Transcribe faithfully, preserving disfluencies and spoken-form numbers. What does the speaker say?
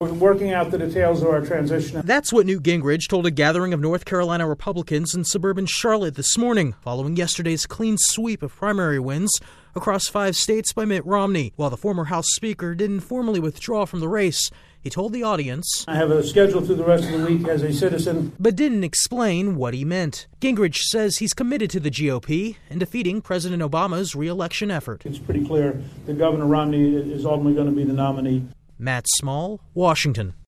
We're working out the details of our transition. That's what Newt Gingrich told a gathering of North Carolina Republicans in suburban Charlotte this morning, following yesterday's clean sweep of primary wins across five states by Mitt Romney. While the former House Speaker didn't formally withdraw from the race, he told the audience, "I have a schedule through the rest of the week as a citizen," but didn't explain what he meant. Gingrich says he's committed to the G O P and defeating President Obama's re-election effort. It's pretty clear that Governor Romney is ultimately going to be the nominee. Matt Small, Washington.